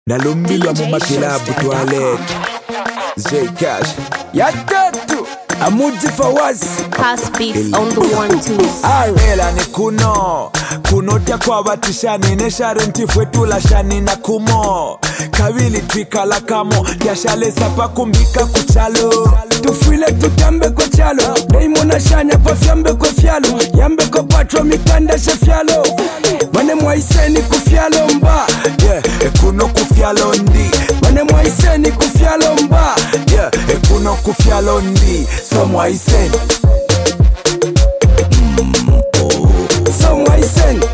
Nalumbilwa mu makilabu toilette J Cash Yatatu Amuji Fawaz Pass beats on the 1-2s. Arela ni kuno tia kwa batishani neshare ntifwetu la shani na kumo Kawili twikala kamo Tiashale sapa kumbika kuchalo Tufile tutambe kwa chalo Daimo na shanya pa fiambe kwa fialo Yambe kwa patro mikanda shefialo Mane mwaiseni kufialo mba Yeah, kuno kufialo ndi Mane mwaiseni kufialo mba Yeah, kuno kufialo ndi So mwaiseni So mwaiseni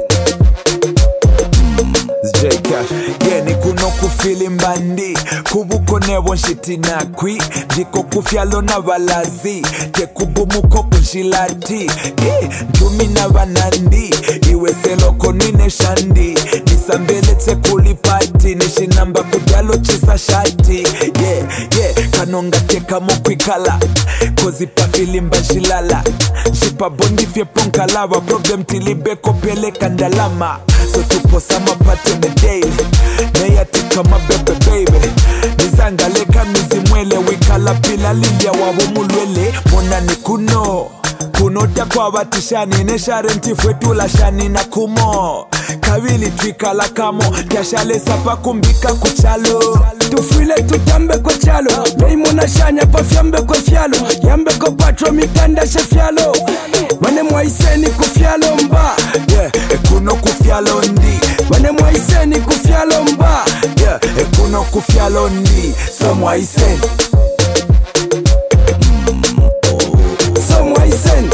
J Cash Yeah, ni kuno kufili mbandi Kubuko nebo nshiti na kwi Diko kufialo na balazi Te kubumuko kunshilati Njumi na banandi Iwe seloko nine shandi Nisambele te kulipati Nishinamba kujalo chisa shati Yeah, kanonga teka mokwikala Kozi pa filimba shilala Shipa bondi fye ponkalawa Problem tilibeko pele kandalama So tupo sama pati on the daily Neyatika mabebe baby Nizangaleka mizimwele Wikala pila lilia wawo mulwele Mona ni kuno tia kwa batishani neshare ntifwetu la shani na kumo Kawili twikala kamo Tiashale sapa kumbika kuchalo Tufile tutambe kwa chalo Daimo na shanya pa fiambe kwa fialo Yambe kwa patro mikanda shefialo Mane mwaiseni kufialo mba Yeah, kuno kufialo ndi Mane mwaiseni kufialo mba Yeah, kuno kufialo ndi So mwaiseni So mwaiseni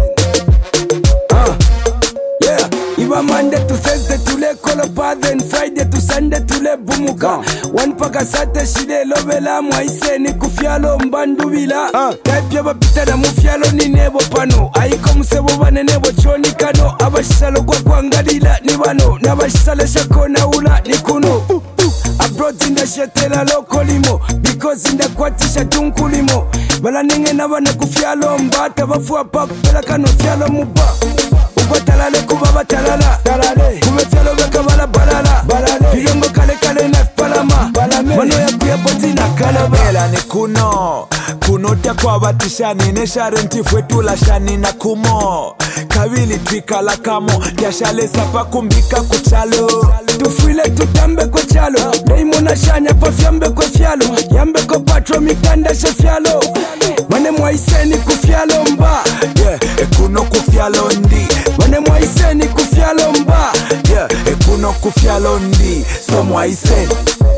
Yeah, Iba Monday to Thursday tule kolopa Then Friday to Sunday tule bumuka One paka sate shide lovela mwaiseni kufialo mbandubila Type yaba pita na mufialo ni nebo pano Aiko musebo bane nebo choni kano Abashalo kwa kuangalila ni bano Nabashale shako na ula ni kuno Abroad zinda shetela loko limo Because inda kwatisha tunku limo Bala nenge na bane kufialo mba Tabafu apa pela kano fialo muba Uko talale kuba batalala Kube fialo beka bala balala Figongo kale kale na palama Mano ya kuya poti na kalaba Ela ni kuno tia kwa batishani neshare ntifwetu la shani na kumo Kawili twikala kamo Tiashale sapa kumbika kuchalo Tufile tutambe kwa chalo Daimo na shanya pa fiambe kwa fialo Yambe kwa patro mikanda shefialo Mane mwaiseni kufialo mba Yeah, kuno kufialo ndi Mane mwaiseni kufialo mba Yeah, kuno kufialo ndi So mwaiseni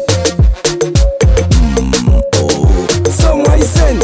So mwaiseni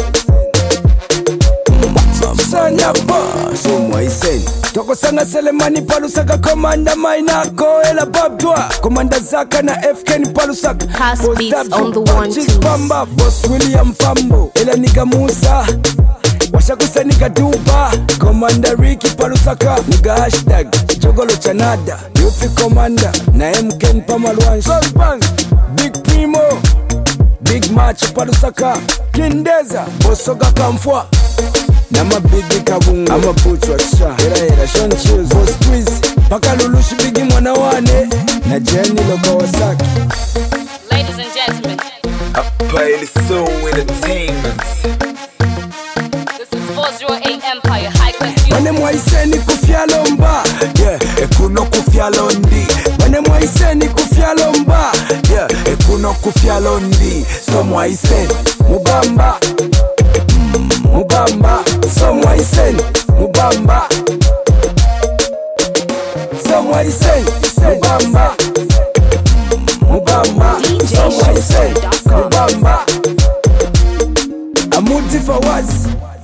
Sanya ba So mwaiseni Toko sanga Selemani palusaka Komanda mainako ela babdwa Komanda Zaka na FK ni palusaka Pass Post beats up, on the punches, 1-2s. Pamba, Boss William Fambo Ela niga Musa Washakusa niga Duba Komanda Ricky palusaka Niga hashtag Jogolo Chanada Yufi Komanda Na MK Pamalwansh Big Primo Big Match palusaka Kindeza Bosoga Kamfwa Nama bigi kabungu Ama puchwa sha Hera Sean Chills Boss Squeeze Paka lulushi bigi mwana wane Na Jenny Lokawasaki. Ladies and gentlemen, Appaili So Entertainment this is 408 Empire High Quest Mane mwaiseni kufialo mba Yeah, kuno kufialo ndi Mane mwaiseni kufialo mba Yeah, kuno kufialo ndi So mwaiseni Mubamba So mwaiseni Mubamba So mwaiseni Mubamba So mwaiseni Mubamba Amuji Fawaz